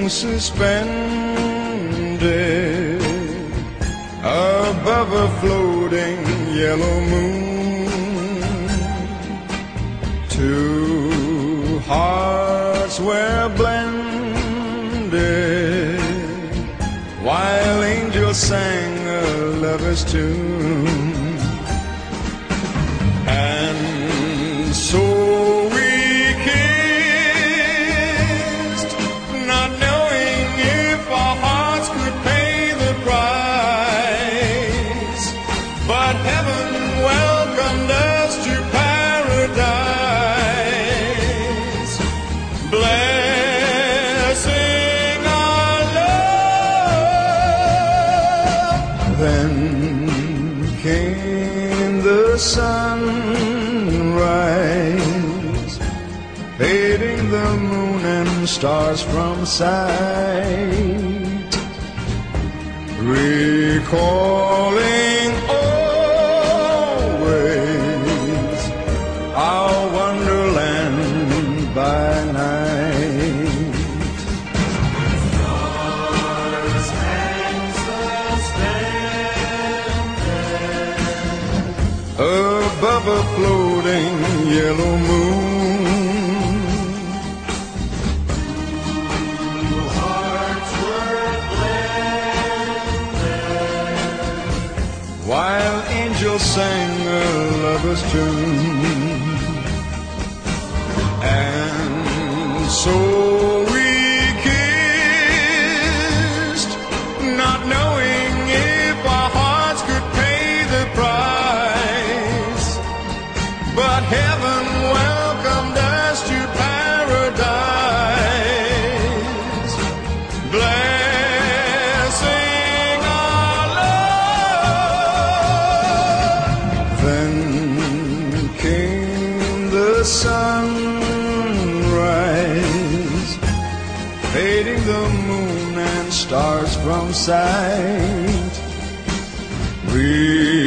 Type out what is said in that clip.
suspended above a floating yellow moon. Two hearts were blended while angels sang a lover's tune. And so we kissed, not knowing if our hearts could pay the price. But heaven welcomed us to paradise, blessing our love. Then came the sunrise, fading the moon and stars from sight, recalling always our wonderland by night. Stars hang suspended above a floating yellow moon. Two hearts were blended while angels sang a lover's tune. And so we kissed, not knowing if our hearts could pay the price. But heaven welcomed us to paradise, blessing our love. Then came the sunrise, fading the moon and stars from sight.